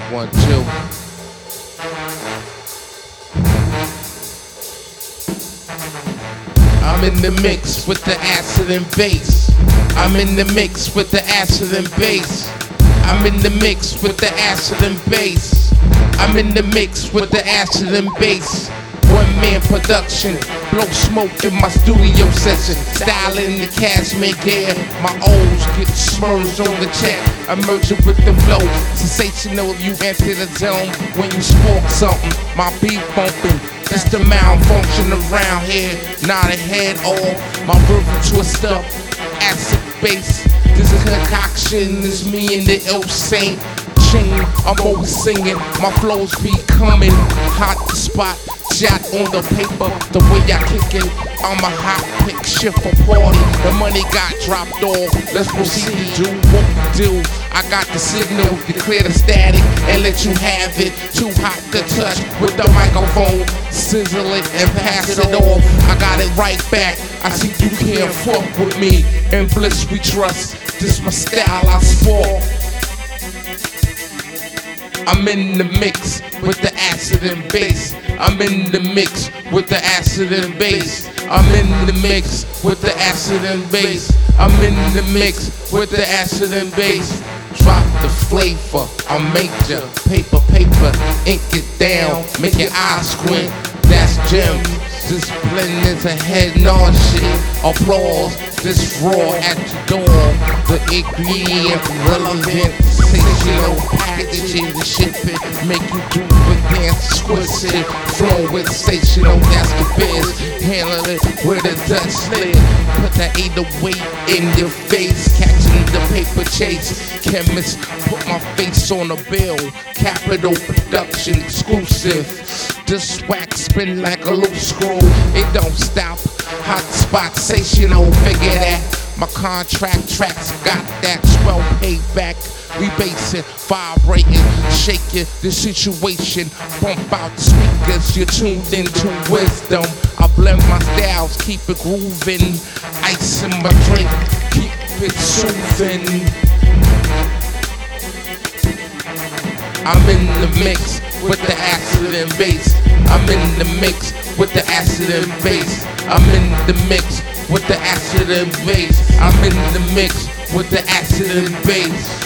1, 2. I'm in the mix with the acid and bass. I'm in the mix with the acid and bass. I'm in the mix with the acid and bass. I'm in the mix with the acid and bass. One man production, blow smoke in my studio session. Styling the cast make air. My O's get smurfs on the check. I'm merging with the flow. Sensational, you enter the zone when you spark something. My beat bumping. Just a malfunction around here. Not a head off. My verbal twist up. Acid bass. This is concoction. It's me and the ill saint. I'm always singing, my flows be coming. Hot spot, shot on the paper. The way I kick it, I'm a hot pick, shift for party. The money got dropped off. Let's proceed to do what we do. I got the signal to clear the static and let you have it. Too hot to touch with the microphone. Sizzle it and pass it off. I got it right back. I see you can't fuck with me. In bliss we trust. This my style, I sport. I'm in the mix with the acid and bass. I'm in the mix with the acid and bass. I'm in the mix with the acid and bass. I'm in the mix with the acid and bass. Drop the flavor, I'm major. Paper, ink it down, make your eyes squint. That's gem. This blend is a head nod shit. Applause, this raw at your door. The ingredient relevant. Sensational packaging, the shipping. Make you do it dance exquisite. Flow with sensational, that's the biz. Handle it with a Dutch slid. Put that 808 in your face. Catching the paper chase. Chemist, put my face on a bill. Capital production exclusive. This wax spin like a loose screw. It don't stop. Hot spot, sensational, figure that. My contract tracks got that swell payback. We basing, vibrating, shaking the situation. Bump out the speakers, you're tuned into wisdom. I blend my styles, keep it grooving. Ice in my drink, keep it soothing. I'm in the mix with the acid and bass. I'm in the mix with the acid and bass. I'm in the mix with the acid and bass. I'm in the mix with the acid and bass.